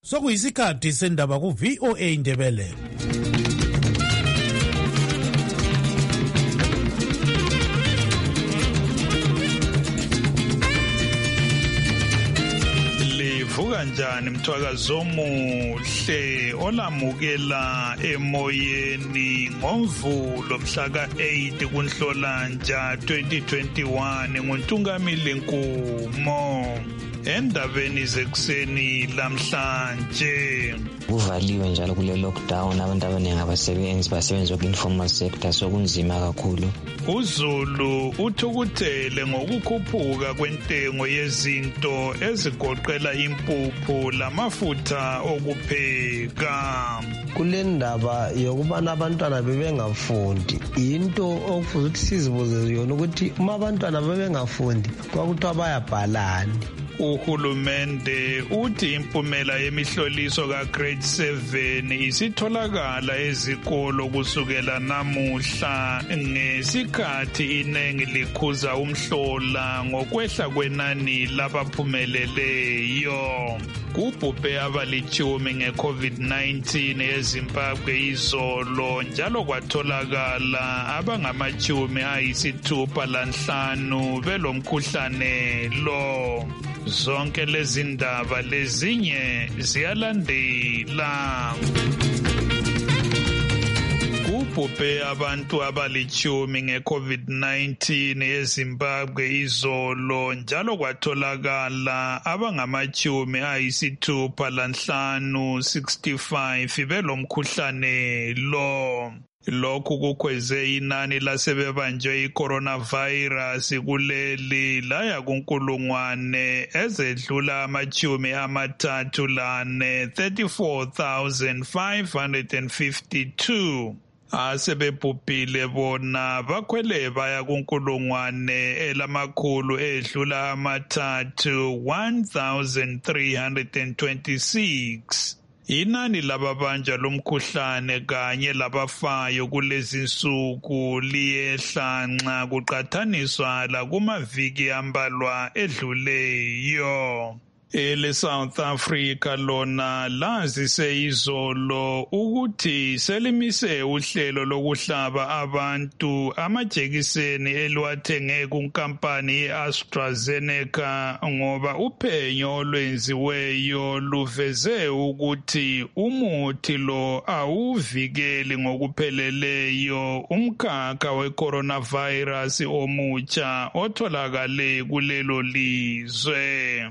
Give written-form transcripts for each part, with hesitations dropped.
Sokuyisikhathi sendaba ku VOA Indebele. Livuka njani mthwakazo omuhle olamukela emoyeni ngomvulo mhla ka-8 kuNhlolanja 2021 nguNtungamili Nkumo. Endabeni zekuseni lamhlanje kuvaliwe njalo kule lockdown, abantu abaningi basebenza ku-informal sector, sokunzima kakhulu. uZulu uthukuthele ngokukhuphuka kwentengo yezinto ezigoqela impuphu lamafutha okupheka. Kule ndaba yokubana abantwana bebengafundi into okufuze ukuthi sizibuze yona ukuthi uma abantwana bebengafundi kwakuthiwa bayabhalani. Uhulumende uthi impumela yemihloliso ka-grade 7 isitholakala ezikolo kusukela namuhla ngesikhathi inengi likhuza umhlola ngokwehla kwenani labaphumeleleyo. Kubhubhe abalitshumi nge-COVID-19 eZimbabwe izolo, njalo kwatholakala abangama-65 belomkhuhlane lo. Zonke lezi ndaba lezinye ziyalandela. Kubhubhe abantu abalitshumi nge-COVID-19 eZimbabwe izolo, njalo kwatholakala abangama-65 belomkhuhlane lo. Lokhu kukhweze inani lasebebanjwe i-coronavirus kuleli laya kunkulungwane ezedlula ama-34,552. 34,552. Asebebhubhile bona bakhwele baya kunkulungwane elamakhulu edlula amathathu 1,326. Inani lababanja lomkhuhlane kanye labafayo kulezi nsuku liyehla nxa kuqathaniswa lakumaviki ambalwa edluleyo. South Africa lona lazise izolo ukuthi selimise uhlelo lokuhlaba abantu amajekiseni eliwathenge kunkampani ye-AstraZeneca ngoba uphenyo olwenziweyo luveze ukuthi umuthi lo awuvikeli ngokupheleleyo umkhakha we-coronavirus omutsha otholakale kulelo lizwe.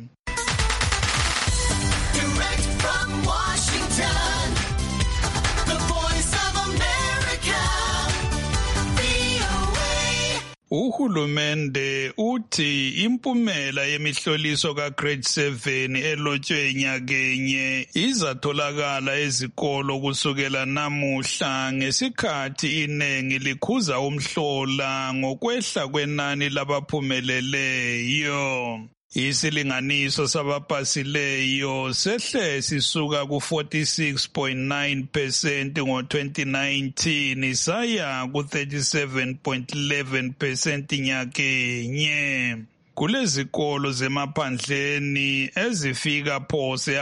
Uhulumende uthi impumela yemihloliso ka-grade 7 elotshwe nyakenye izatholakala ezikolo kusukela namuhla ngesikhathi inengi likhuza umhlola ngokwehla kwenani labaphumeleleyo. Isilinganiso sabapasileyo sehle sisuka ku-46.9% ngo-2019 saya ku-37.11% nyakenye. Kulezikolo zemaphandleni ezifika phose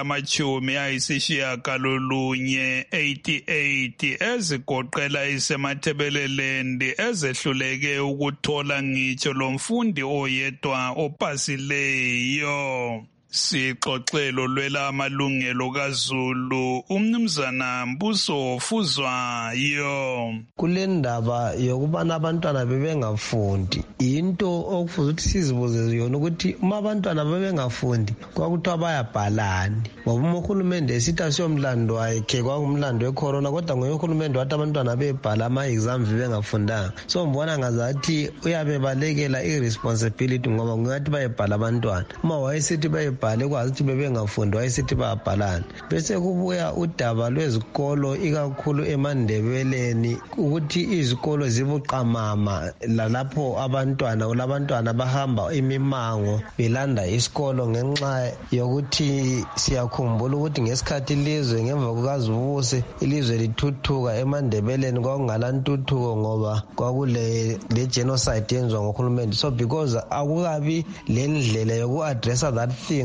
ama-88 ezigoqela iseMathebeleland ezehluleke ukuthola ngitsho lomfundi oyedwa opasileyo. Sixoxelo lwela amalungelo kaZulu umnumzana Mbuso Fuzwayo. Kule ndaba yokubana abantwana bebengafundi into okufuze ukuthi sizibuze yona ukuthi uma abantwana bebengafundi kwakuthiwa bayabhalani, ngoba uhulumende esithi asiyomlando wakhe kwakumlando wecorona, kodwa ngoye uhulumende wathi abantwana bebhala ama-exams bengafundanga. So mbona ngazathi uyabebalekela i-responsibility ngoba kungathi bayebhala abantwana. Uma wayesithi bayebhala kwazi ukuthi bebengafundi wayesithi bayabhalani. Bese kubuya udaba lwezikolo ikakhulu eMandebeleni ukuthi izikolo zibuqamama lalapho labantwana bahamba imimango belanda isikolo ngenxa yokuthi siyakhumbula ukuthi ngesikhathi ilizwe ngemva kukaZubuse ilizwe lithuthuka eMandebeleni kwakungala ntuthuko ngoba kwakule genocide yenziwa ngohulumende. So because akukabi le ndlela yoku-addressa that thing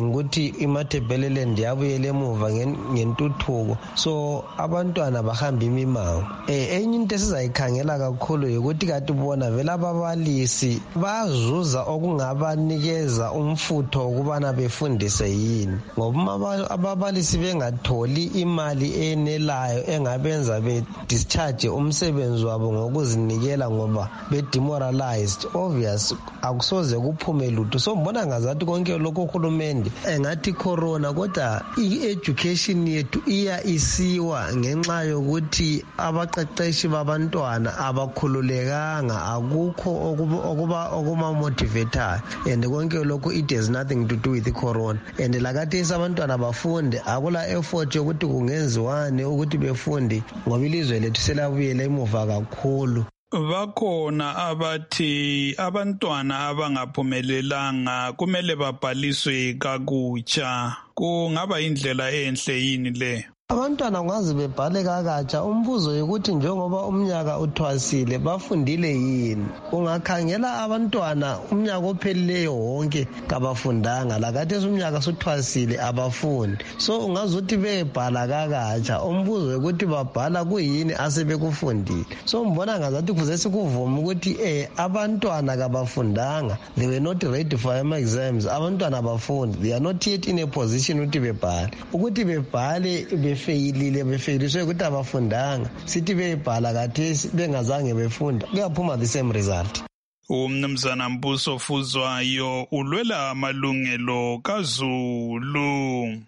ukuthi iMatabeleland yabuyela emuva ngentuthuko, so abantwana bahamba imimango. Enye into esizayikhangela kakhulu ukuthi kathi bona vele ababalisi bazuza okungabanikeza umfutho ukubana befundise yini, ngoba ababalisi bengatholi imali enelayo engabenza be-discharge umsebenzi wabo ngokuzinikela ngoba be-demoralized, obvious akusoze kuphume lutho. So mbona ngazathi konke lokho uhulumende engathi corona, kodwa i-education yethu iya isiwa ngenxa yokuthi abaqeqeshi babantwana abakhululekanga, akukho okuma-motivatayo, and konke lokho it has nothing to do with corona. And lakathesi abantwana bafunde, akula effort yokuthi kungenziwani ukuthi befunde ngoba ilizwe lethu selabuyela emuva kakhulu. Bakhona abathi abantwana abangaphumelelanga kumele babhaliswe kakutsha. Kungaba indlela enhle yini le? Abantwana ngaze bebhale kakatsha. Umbuzo ukuthi njengoba umnyaka uthwasile bafundile yini? Ungakhangela abantwana umnyaka ophelileyo wonke kabafundanga, lakathesi umnyaka suthwasile abafundi. So ungazuthi bebhala kakatsha. Umbuzo ukuthi babhala kuyini asebekufundile. So mbona ngazathi kuze sikuvuma ukuthi abantwana kabafundanga, they were not ready for exams. Abantwana abafundi, they are not yet in a position ukuthi bebhale. Ukuthi bebhale befeyilise ukuthi abafundanga, sithi bebhala kathesi bengazange befunda, kuyaphuma the same result. Umnumzana Mbuso Fuzwayo ulwela amalungelo kaZulu.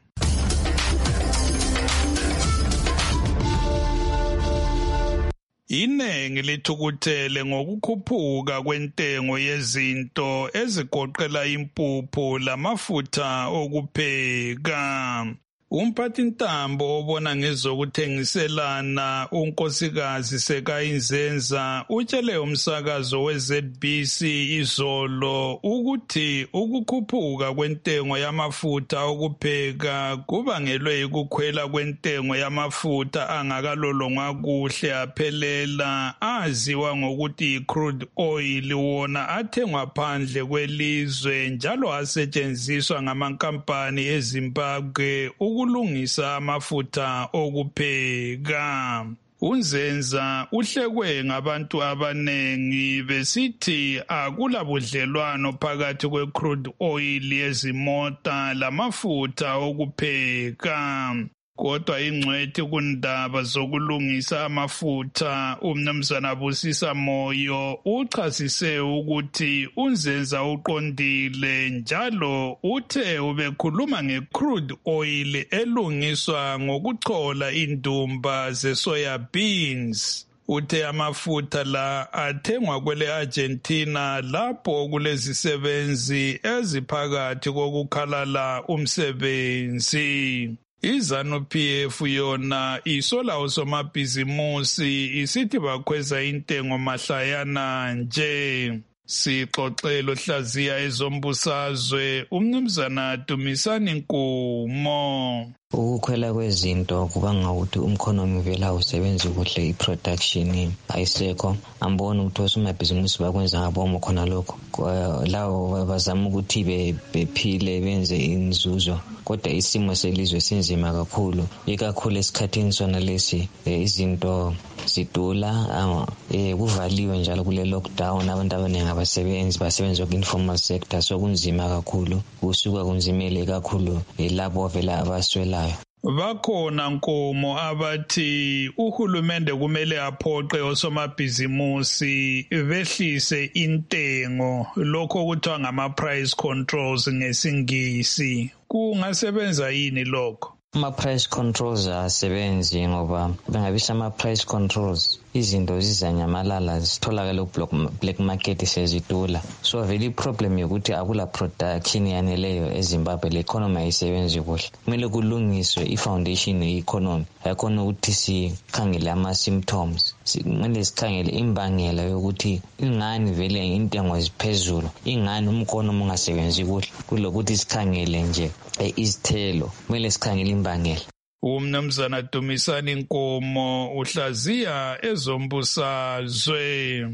Inengi lithukuthele ngokukhuphuka kwentengo yezinto ezigoqela impuphu lamafutha okupheka. Umphathintambo obona ngezokuthengiselana unkosikazi Sekayinzenza utshele umsakazo weZBC izolo ukuthi ukukhuphuka kwentengo yamafutha okupheka kubangelwe ukukhwela kwentengo yamafutha angakalolongwa kuhle aphelela aziwa ngokuthi crude oil, wona athengwa phandle kwelizwe njalo asetshenziswa ngamankampani eZimbabwe ukulungisa amafutha okupheka. UNzenza uhlekwe ngabantu abanengi besithi akula budlelwano phakathi kwe-crude oil yezimota lamafutha okupheka. Kodwa ingcwethi kundaba zokulungisa amafutha uMnumzana Busisa Moyo uchasise ukuthi uNzenza uqondile njalo uthe ubekhuluma nge-crude oil elungiswa ngokuchola indumba ze-soya beans. Uthe amafutha la athengwa kwele Argentina lapho kulezisebenzi eziphakathi kokukhalala umsebenzi. iZANU-PF yona isola osomabhizimusi isithi bakhweza intengo mahlayana nje. Sixoxelo hlaziya ezombusazwe uMnumzana Dumisani Nkumo. Ukukhwela kwezinto kubanga ukuthi umkhonomi vele awusebenzi kuhle, i-production ayisekho. Ambona ukuthi osomabhizimusi bakwenza ngabomo khona lokho, lawo bazama ukuthi bephile benze inzuzo, kodwa isimo selizwe sinzima kakhulu, ikakhulu esikhathini sona lesi izinto zidula, kuvaliwe njalo kule lockdown, abantu abaningi basebenza ku-informal sector, so kunzima kakhulu, kusuka kunzimele kakhulu labo vele abaswelayo. Bakhona Nkomo abathi uhulumende kumele aphoqe osomabhizimusi behlise intengo, lokho kuthiwa ngama-price controls ngesingisi. Kungasebenza yini lokho? Ama-price controls asebenzi ngoba bengabisa ama-price controls izinto zizanyamalala zitholakala ku-black market sezidula. So vele i-problem yokuthi akula production yaneleyo eZimbabwe, le economy ayisebenzi kuhle. Kumele kulungiswe i-foundation ye-economy, yakhona ukuthi sikhangele ama-symptoms, kumele sikhangele imbangela yokuthi ingani vele intengo ziphezulu, ingani umkhonomi ungasebenzi kuhle, kulokuthi sikhangele nje izithelo, kumele sikhangele imbangela. Umnumzana Dumisani Nkomo uhlaziya ezombusazwe.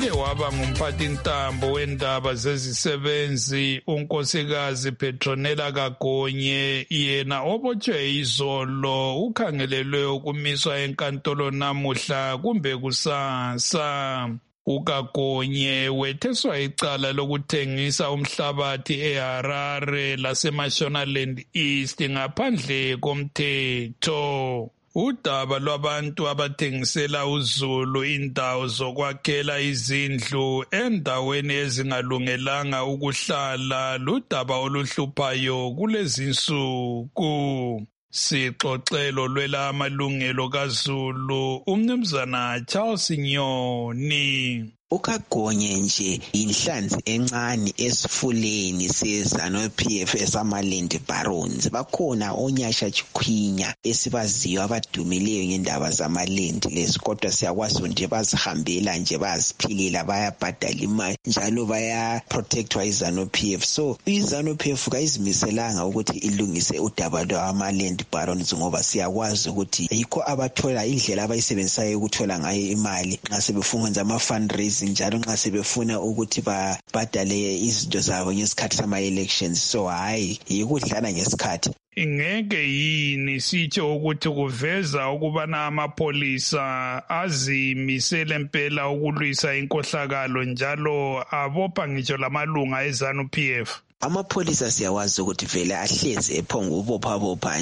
wake waba ngumphathintambo wendaba zezisebenzi unkosikazi Petronella Kagonye, yena obotshwe izolo ukhangelelwe ukumiswa enkantolo namuhla kumbe kusasa. uKagonye wetheswa icala lokuthengisa umhlabathi eHarare laseMashonaland East ngaphandle komthetho. Udaba lwabantu abathengisela uZulu indawo zokwakhela izindlu endaweni ezingalungelanga ukuhlala ludaba oluhluphayo kulezinsuku. Sixoxelo lwela amalungelo kaZulu umnumzana Charles Nyoni. uKagonye nje inhlanzi encane esifuleni seZANU-PF esamaland barons. Bakhona onyasha Chikhwinya esibaziyo abadumileyo ngendaba zamaland lesi, kodwa siyakwazi nje bazihambela nje baziphilela bayabhadala imali njalo baya protectwa iZANU-PF. So iZANU-PF kayizimiselanga ukuthi ilungise udaba lwamaland barons ngoba siyakwazi ukuthi yikho abathola indlela abayisebenzisayo ukuthola ngayo imali nxa sebefuna ukwenza ama-fundraising njalo nxa sebefuna ukuthi babhadale izinto zabo ngesikhathi sama-elections. So hayi yikudlala ngesikhathi. Ingeke yini sitsho ukuthi kuveza ukubana amapholisa azimisele impela ukulwisa inkohlakalo njalo abopha ngitsho lamalunga eZANU-PF? Amapholisa siyawazi ukuthi vele ahlezi ephonga ubopha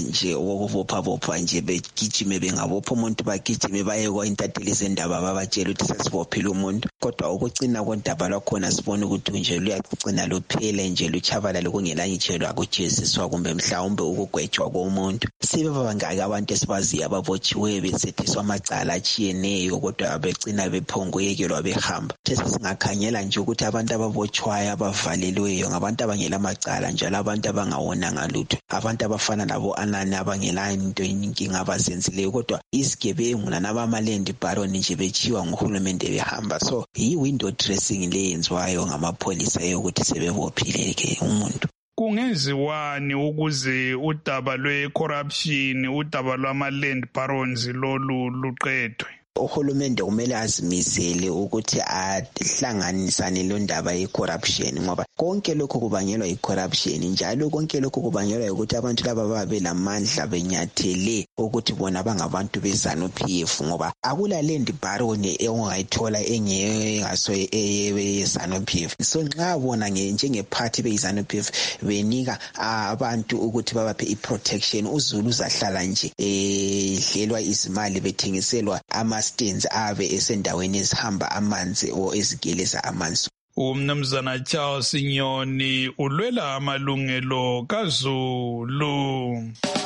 nje begijime bengabopha umuntu bagijime baye kwa-intatheli zendaba babatshela ukuthi sesibophile umuntu, kodwa ukucina kodaba lwakhona sibona ukuthi nje luyagcina luphele nje luchabalale kungelanye nje lwakujeziswa kumbe mhlawumbe ukugwetshwa komuntu. Sebeba bangaki abantu esibaziyo ababotshiweyo besethiswa amacala atshiyeneyo kodwa begcina bephonga uyekelwa behamba. Sesingakhangela nje ukuthi abantu ababotshwayo abavalelweyo ngabantu amacala njalo abantu abangawonanga lutho, abantu abafana nabo Anani abangela into inkinga abazenzileyo, kodwa izigebengu nabamaland baron nje bechiwa nguhulumende behamba. So yi-window dressing le yenziwayo ngamapholisa yokuthi sebebophile ke umuntu. Kungenziwani ukuze udaba lwe-corruption, udaba lwama-land barons lolu luqedwe? Uhulumende kumele azimisele ukuthi ahlanganisane lo ndaba ye-corruption ngoba konke lokho kubangelwa yi-corruption njalo konke lokho kubangelwa ukuthi abantu laba babe lamandla benyathele ukuthi bona bangabantu beZANU-PF ngoba akula land baron ongayithola engaso ye-ZANU-PF. So nxa bona njengephathi beZANU-PF benika abantu ukuthi babaphe i-protection, uZulu uzahlala nje edlelwa izimali bethengiselwa ama-stands abe esendaweni ezihamba amanzi o ezigeleza amanzi. Umnumzana Charles Nyoni ulwela amalungelo kaZulu.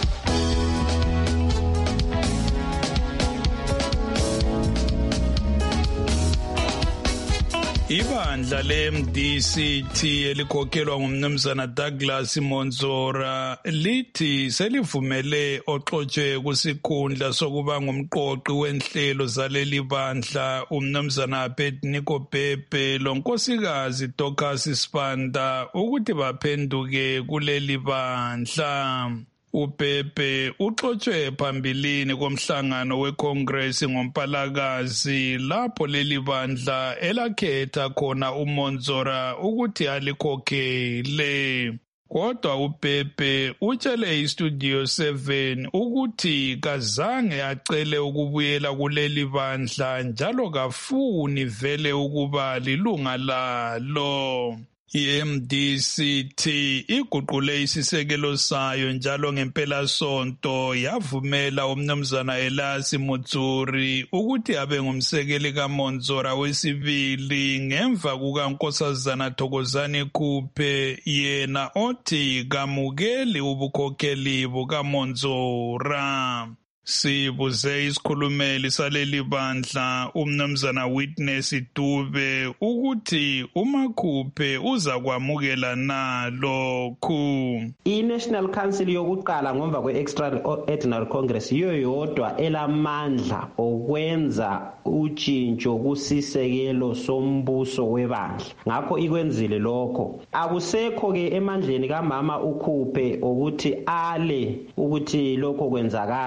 Ibandla le-MDCT elikhokhelwa ngumnumzana Douglas Monzora lithi selivumele oxotshwe kusikhundla sokuba ngumqoqi wenhlelo zaleli bandla umnumzana Abednego Bhebhe lonkosikazi Dorcas Sibanda ukuthi baphenduke kuleli bandla. uBhebhe uxotshwe phambilini komhlangano weCongress ngoMpalakazi lapho leli bandla elakhetha khona uMonzora ukuthi alikhokhele. Kodwa uBhebhe utshele iStudio 7 ukuthi kazange acele ukubuyela kuleli bandla njalo kafuni vele ukuba lilunga lalo. iMDCT iguqule isisekelo sayo njalo ngempelasonto yavumela umnumzana Elasi Mutsuri ukuthi abe ngumsekeli kaMonzora wesibili ngemva kukaNkosazana Thokozani Khuphe yena othi kamukeli ubukhokheli bukaMonzora. Sibuze isikhulumeli saleli bandla umnumzana Witness Dube ukuthi uMakhuphe uza kwamukela nalokhu. I-National Council yokuqala ngomva kwe-Extraordinary Congress yiyo yodwa elamandla okwenza utshintsho kusisekelo sombuso webandla. Ngakho ikwenzile lokho. Akusekho-ke emandleni kamama uKhuphe ukuthi ale ukuthi lokho kwenzakale noma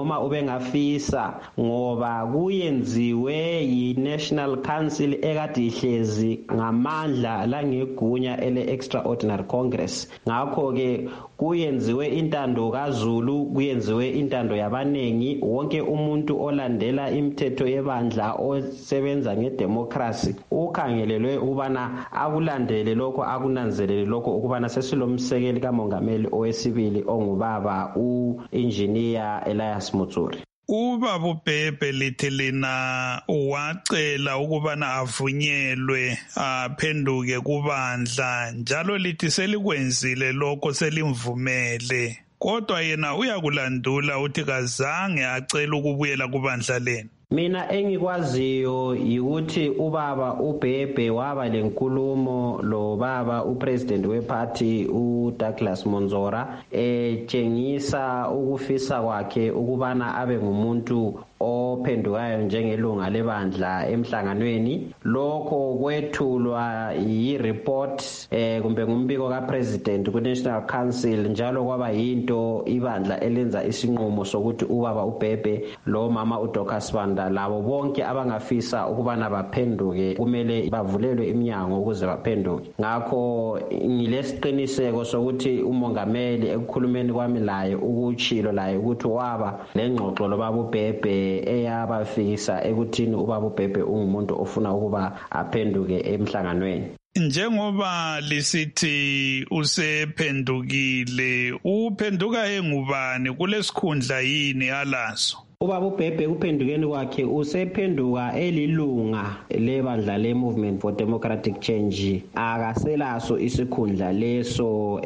noma ubengafisa ngoba kuyenziwe yi-National Council ekade ihlezi ngamandla langegunya ele-Extraordinary Congress. Ngakho-ke kuyenziwe intando kaZulu, kuyenziwe intando yabanengi. Wonke umuntu olandela imithetho yebandla osebenza ngedemocracy ukhangelelwe ukubana akulandele lokho, akunanzelele lokho, ukubana sesilomsekeli kamongameli owesibili ongubaba u-Engineer Elias Mutsuri. Ubaba uBhebhe lithi lina wacela ukubana avunyelwe aphenduke kubandla, njalo lithi selikwenzile lokho, selimvumele, kodwa yena uyakulandula uthi kazange acela ukubuyela kubandla lenu. Mina engikwaziyo yikuthi ubaba uBhebhe waba lenkulumo lo baba upresident weparty uDouglas Monzora etshengisa ukufisa kwakhe ukubana abe ngumuntu ophendukayo njengelunga lebandla emhlanganweni. Lokho kwethulwa yi-report kumbe ngumbiko kapresident ku-National Council, njalo kwaba yinto ibandla elenza isinqumo sokuthi ubaba uBhebhe lo mama uDocas Banda labo bonke abangafisa ukubana baphenduke kumele bavulelwe iminyango ukuze baphenduke. Ngakho ngilesiqiniseko sokuthi umongameli ekukhulumeni kwami laye ukutshilo laye ukuthi waba lengxoxo lo baba uBhebhe eyabafisa ekuthini ubaba uBhebhe ungumuntu ofuna ukuba aphenduke emhlanganweni. Njengoba lisithi usephendukile, uphenduka engubani, kulesikhundla yini alaso? Ubaba uBhebhe kuphendukeni kwakhe usephenduka elilunga lebandla le-Movement for Democratic Change. Akaselaso isikhundla leso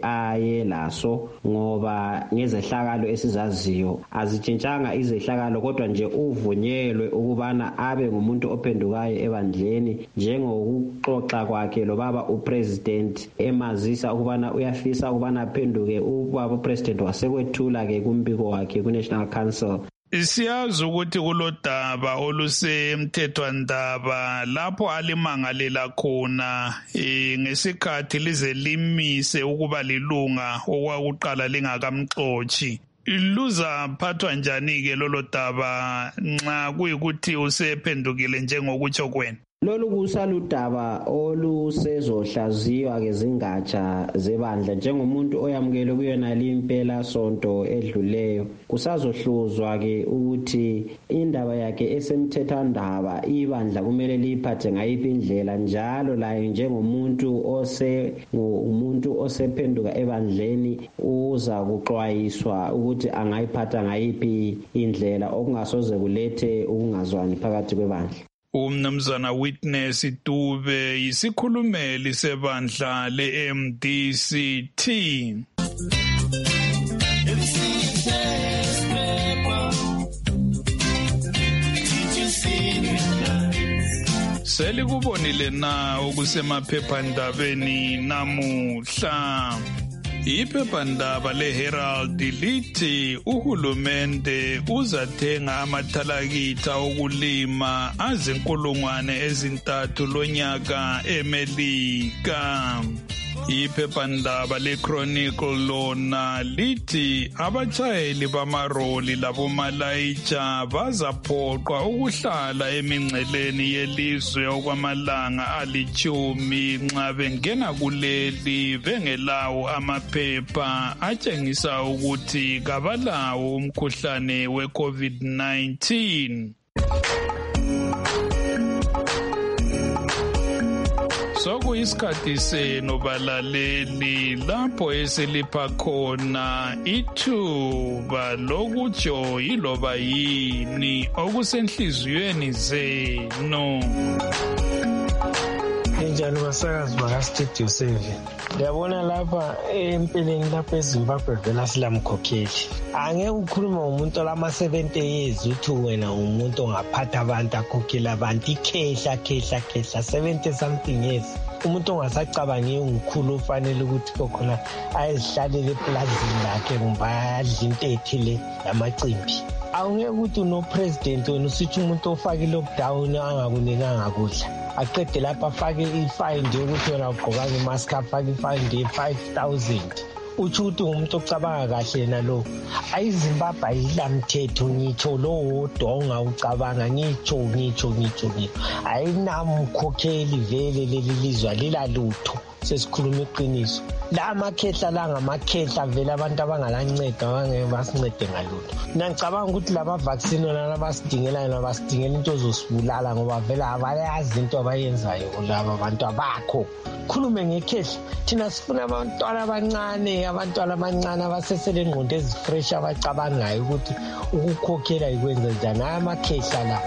ayelaso ngoba ngezehlakalo esizaziyo azitshintshanga izehlakalo, kodwa nje uvunyelwe ukubana abe ngumuntu ophendukayo ebandleni, njengokuxoxa kwakhe lo baba upresident emazisa ukubana uyafisa ukubana aphenduke. Ubaba upresident wasekwethula-ke kumbiko wakhe ku-National Council. Siyazi ukuthi kulodaba olusemthethwandaba lapho alimangalela khona ngesikhathi lize limise ukuba lilunga okwakuqala lingakamxotshi. Luzaphathwa njani-ke lolo daba nxa kuyikuthi usephendukile njengokutsho kwena? Lolu kusaludaba olusezohlaziywa-ke zingatsha zebandla. Njengomuntu oyamukele kuyona limpela sonto edluleyo, kusazohluzwa-ke ukuthi indaba yakhe esemthethwandaba ibandla kumele liyiphathe ngayiphi indlela, njalo laye njengomuntu umuntu osephenduka ebandleni uza kuxwayiswa ukuthi angayiphatha ngayiphi indlela okungasoze kulethe ukungazwani phakathi kwebandla. Umnumzana Witness Dube yisikhulumeli sebandla le-MDCT. Selikubonile na okusemaphephandabeni namuhla? Iphephandaba leHerald lithi uhulumende uzathenga amathalakitha okulima azinkulungwane ezintathu lonyaka eMelika. Iphephandaba leChronicle lona lithi abatshayeli bamaroli labomalayitsha bazaphoqwa ukuhlala emingceleni yelizwe okwamalanga 10 nxa bengena kuleli bengelawo amaphepha atshengisa ukuthi kabalawo umkhuhlane we-COVID-19. Sokuyisikhathi senu balaleli lapho esilipha khona ithuba lokutsho yiloba yini okusenhliziyweni zenu. Njani basakazi baka-Studio 7? Uyabona lapha empeleni lapha eZimbabwe vela silamkhokheli. Angeke ukhuluma umuntu olama-70 years uthi wena umuntu ongaphatha abantu akhokhela abantu ikhehla 70 something years. Umuntu ongasacabangi umkhulu ufanele ukuthi kokhona ayezihlalele eplazini lakhe kumbe ayadla into ethile yamacimbi. Awungeke ukuthi unopresident wena usithi umuntu ofake i-lockdown angakunikanga kudla. Aqede lapha afake i-fine nje ukuthi wena ugqokanga imask, afake i-fine nje 5,000 utsho ukuthi umuntu ocabanga kahle yena lo. AyiZimbabwe ayilamthetho ngitsho lo wodwa ongawucabanga ngitsho. Ayinamkhokheli vele leli lizwe lilalutho. Sesikhuluma iqiniso. La makhehla la ngamakhehla vele abantu abangalanceda abangeke basincede ngalutho. Ngicabanga ukuthi laba vaccine lana basidingela into zosibulala ngoba vele abayazi into abayenzayo laba abantu abakho. Khulume ngekhehla thina sifuna abantwana abancane abasesele ingqondo ezifresh abacabangayo ukuthi ukukhokhela ikwenza njani amakhehla la.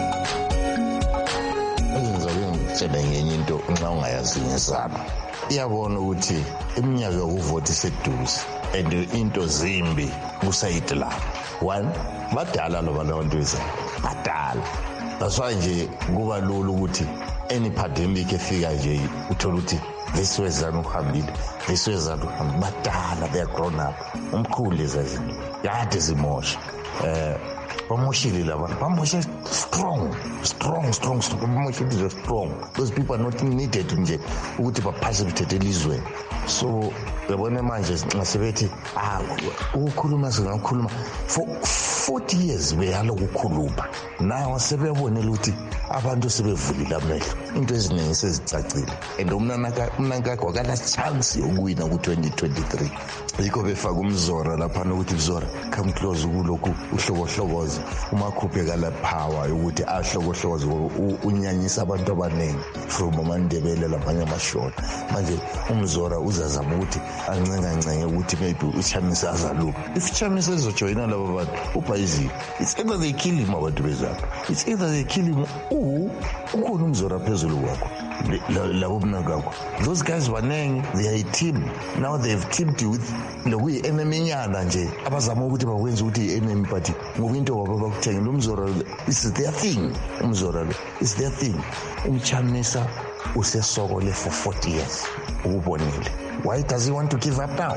Ngicela ngenye into nxa ungayazi ngesaba. Iyabona ukuthi iminyaka yokuvota iseduze and into zimbi kusayidi lapho. One, badala labantu badala. That's why nje kuba lula ukuthi any pandemic efika nje uthola ukuthi lesizanu uhambile badala, they are grown up. Umkhulu lezazinto yade zimosha. Bamoshile labantu, bamoshe strong. Bamoshile strong. Those people are not needed nje ukuthi baparticipate elizweni. So yabona manje nxasebethi ukukhuluma singakhuluma for 40 years beyalo ukukhuluma. Nawe sebebonela ukuthi abantu sebevulile amehlo, into eziningi sezicacile, and umnankakho akala chance yokuwina ku-2023. Yikho befaka uMzora lapha nokuthi Mzora come close kulokhu uhlokohlokoza umakhuphe kala power yokuthi ahlokohlokoza unyanyisa abantu abaningi from amandebele labanye amashona. Manje uMzora uzazama ukuthi ancengancenge ukuthi maybe uChamisa azaluka. If Chamisa ezojoyina laba bantu ubhayizi, it's either they kill him abantu bezapha, it's either they kill him ukhona uMzora phezulu kwakho labo mnakakho. Those guys banengi, they are a team. Now they've teamed with lokuyi enemy nyana nje abazama ukuthi bakwenza ukuthi enemy party ngoba into wabo bakuthengela uMzora is their thing. uMzora is their thing. uMchamisa usesokole for 40 years ukubonile. Why does he want to give up now?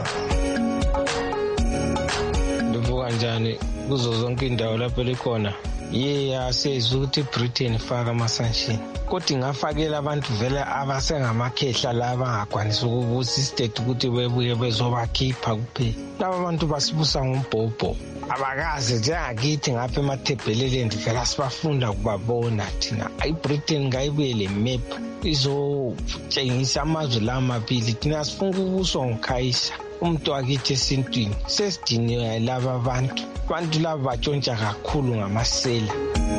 Ndivuka njani kuzo zonke indawo lapho likhona. Siyezwa ukuthi Britain faka ama-sanction. Kodwa ingafakela abantu vele abasengamakhehla laba angakwanisa ukubusa istate ukuthi bebuye bezobakhipha kuphela. Laba bantu basibusa ngombhobho. Abakazi njengakithi ngapha emathebheleleni vele sibafunda kubabona thina. Britain ngayibuye le map izotshengisa amazwe la mabili. Thina sifuna ukubuswa nguKhayisa. Umuntu wakithi esintwini sesidiniwe laba abantu laba batshontsha kakhulu ngamasela.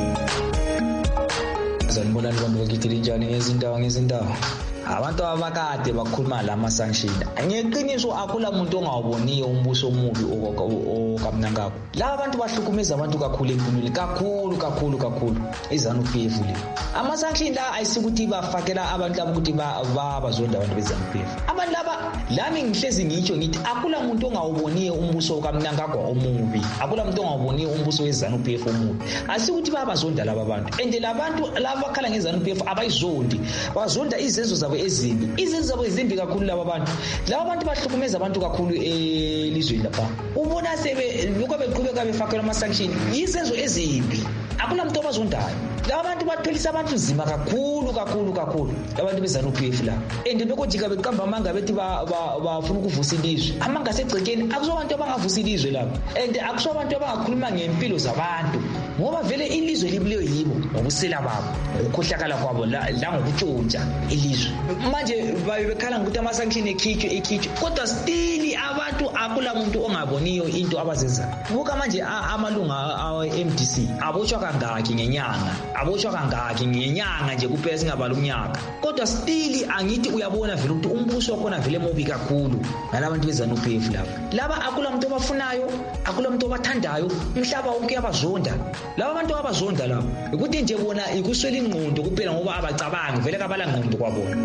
Sanibonani bantu bakithi linjani ngezindawo abantu abakade bakhuluma lama sanction. Ngeqiniso akula umuntu ongawuboniyo umbuso omubi okamnankakho. Laba abantu bahlukumeza abantu kakhulu empilweni kakhulu iZANU-PF le. Ama sanction la ayisikuthi bafakela abantu labo ukuthi babazonda abantu beZANU-PF. Abantu laba lami ngihlezi ngitsho ngithi akula umuntu ongawuboniyo umbuso okamnankakho omubi, akula umuntu ongawuboniyo umbuso weZANU-PF omubi. Asikuthi babazonda laba bantu, and labantu laba bakhala ngeZANU-PF abayizondi, bazonda izenzo zabo ezimbi kakhulu. Laba bantu bahlukumeza abantu kakhulu elizweni lapha. Ubona lokho beqhubeka befakela ama-sanction izenzo ezimbi, akula muntu obazondayo. Laba bantu bathwelisa abantu nzima kakhulu abantu beZANU-PF la, and bekojika beqamba amanga bethi bafuna ukuvusa ilizwe. Amanga asegcekeni akuso abantu abangavusa ilizwe lapha, and akuso abantu abangakhuluma ngempilo zabantu ngoba vele ilizwe libuleyo yibo ngobusela babo, ukukhohlakala kwabo la ngokutshontsha ilizwe. Manje bekhala ngokuthi ama-sanction ekhitshwe kodwa still abantu akula muntu ongaboniyo into abazenzayo. Buka manje amalunga awe-MDC aboshwa kangaki ngenyanga nje kuphela singabala umnyaka, kodwa still angithi uyabona vele ukuthi umbuso wakhona vele mubi kakhulu ngalabantu beZANU-PF laba akula muntu obafunayo, akula muntu obathandayo, umhlaba wonke uyabazonda. Laba bantu abazonda labo ukuthi nje bona ikuswela ingqondo kuphela ngoba abacabangi vele kabala ngqondo kwabona.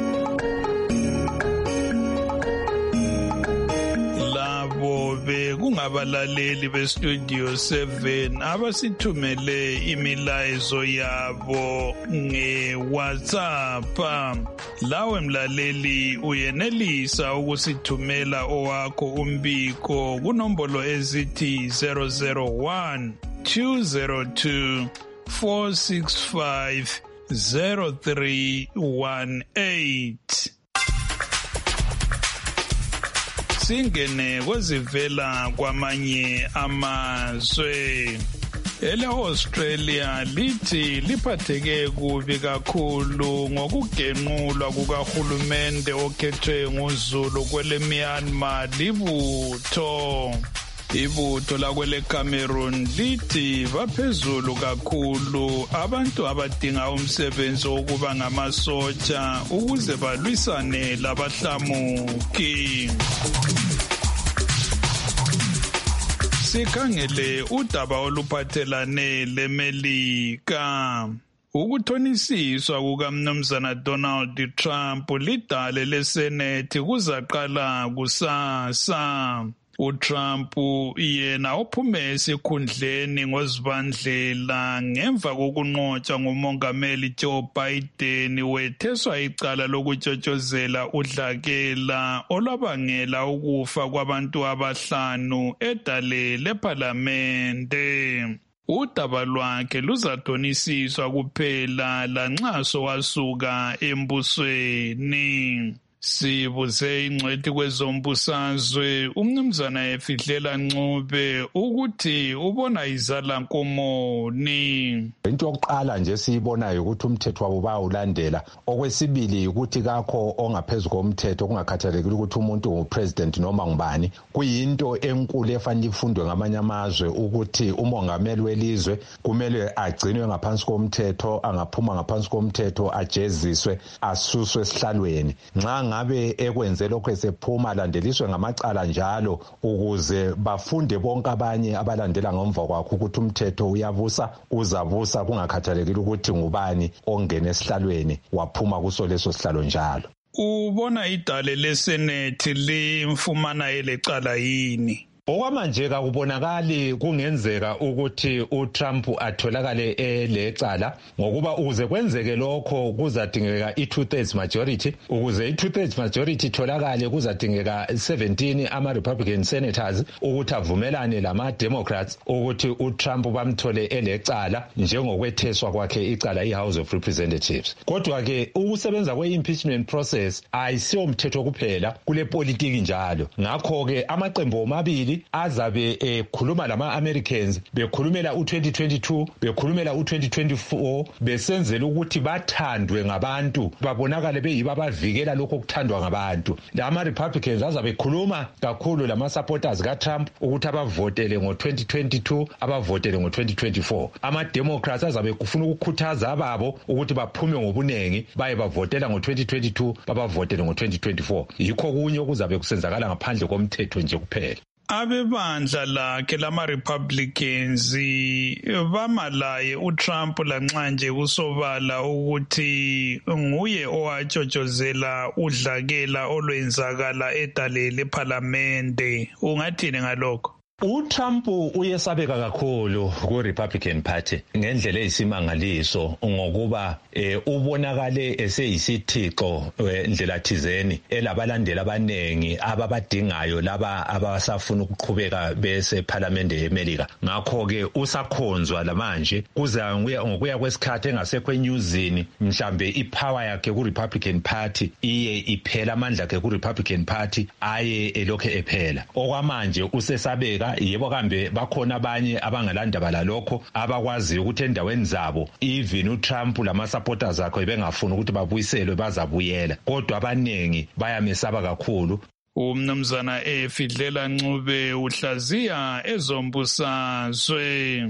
Kungabalaleli bestudio 7 abasithumele imilayezo yabo ngeWhatsApp. Lawe mlaleli uyenelisa ukusithumela owakho umbiko kunombolo ezithi 001 202 465 0318. singene kwezivela kwamanye amazwe. Ele-Australia lithi liphatheke kubi kakhulu ngokugenqulwa kukahulumende okhethwe nguZulu kwele Myanmar libutho. Ibutho lakwele Cameroon lithi baphezulu kakhulu abantu abadinga umsebenzi wokuba ngamasotsha ukuze balwisane labahlamuki. Sikhangele udaba oluphathelane leMelika. Ukuthonisiswa kukaMnumzana Donald Trump lidale leSenethi kuzaqala kusasa. uTrump yena ophume esikhundleni ngozibandlela ngemva kokunqotshwa ngumongameli Joe Biden wetheswa icala lokutshotshozela udlakela olwabangela ukufa kwabantu abahlanu edale lephalamende. Udaba lwakhe luzathonisiswa kuphela lanxa sowasuka embusweni. Sibuze ingcwethi kwezombusazwe umnumzana Efidlela Ncube ukuthi ubona izalankomoni. Into yokuqala nje siyibonayo ukuthi umthetho wabo bawulandela. Okwesibili ukuthi kakho ongaphezulu komthetho kungakhathalekile ukuthi umuntu ngupresident noma ngubani. Kuyinto enkulu efanele ifundwe ngamanye amazwe ukuthi umongameli welizwe kumele agcinwe ngaphansi komthetho, angaphuma ngaphansi komthetho, ajeziswe, asuswe esihlalweni. Ngabe ekwenze lokho esephuma landeliswe ngamacala njalo ukuze bafunde bonke abanye abalandela ngemva kwakho ukuthi umthetho uyabusa uzabusa kungakhathalekile ukuthi ngubani ongena esihlalweni waphuma kuso leso sihlalo njalo. Ubona idale leSenethi limfumana elecala yini? Okwamanje kakubonakali kungenzeka ukuthi uTrump atholakale elecala ngokuba ukuze kwenzeke lokho kuzadingeka i2/3 majority. Ukuze i2/3 majority itholakale kuzadingeka 17 ama-Republican senators ukuthi avumelane lama-Democrats ukuthi uTrump bamthole elecala njengokwetheswa kwakhe icala iHouse of Representatives. Kodwa-ke ukusebenza kwe-impeachment process ayisiyo mthetho kuphela kule politiki njalo. Ngakho-ke amaqembu omabili azabe ekhuluma lama-Americans bekhulumela u-2022 bekhulumela u-2024 besenzela ukuthi bathandwe ngabantu babonakale beyibo abavikela lokho okuthandwa ngabantu. Ama-Republicans azabe ekhuluma kakhulu lama-supporters kaTrump ukuthi abavotele ngo-2022 abavotele ngo-2024. Ama-Democrats azabe kufuna ukukhuthaza ababo ukuthi baphume ngobunengi baye bavotela ngo-2022 babavotele ngo-2024. Yikho kunye okuzabe kusenzakala ngaphandle komthetho nje kuphela. Abebandla lakhe lama-Republicans bamalaye uTrump lanxa nje kusobala ukuthi nguye owatshotshozela udlakela olwenzakala edale lephalamende. Ungathini ngalokho? uTrump uyesabeka kakhulu ku-Republican Party ngendlela eyisimangaliso ngokuba ubonakale eseyisithixo ndlela thizeni elabalandeli abanengi ababadingayo laba abasafuna ukuqhubeka bese parliament eMelika. Ngakho-ke usakhonzwa lamanje kuza ngokuya kwesikhathi engasekho enyuzini mhlambe ipower yakhe ku-Republican Party iye iphela, amandla akhe ku-Republican Party aye elokhu ephela. Okwamanje usesabeka yebo kambe bakhona abanye abangalandaba lalokho abakwaziyo ukuthi endaweni zabo even uTrump lama-supporters akhe bengafuni ukuthi babuyiselwe bazabuyela, kodwa abanengi bayamesaba kakhulu. Umnumzana Efidlela Ncube uhlaziya ezombusazwe.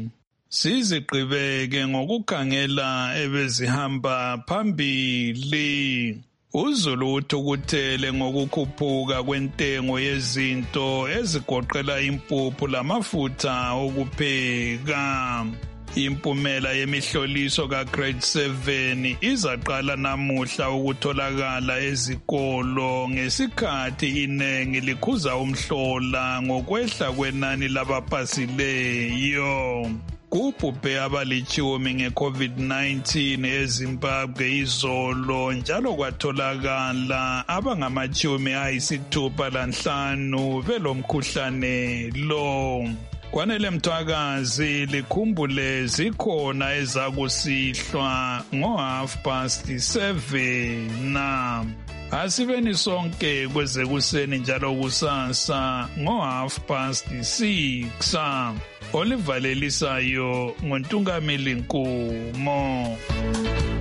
Siziqhubeke ngokukhangela ebezihamba phambili. uZulu uthukuthele ngokukhuphuka kwentengo yezinto ezigoqela impuphu lamafutha okupheka. Impumela yemihloliso kaGrade 7 izaqala namuhla ukutholakala ezikolo ngesikhathi inengi likhuza umhlola ngokwehla kwenani labapasileyo. Kubhubhe abalitshumi nge-COVID-19 eZimbabwe izolo njalo kwatholakala abangamachumi ayisithupha lanhlanu belomkhuhlane lo. Kwanele Mthwakazi likhumbule zikhona ezakusihlwa ngo7:30 na asibeni sonke kwezekuseni njalo kusasa ngo6:30 olivalelisayo ngontungameli Nkumo.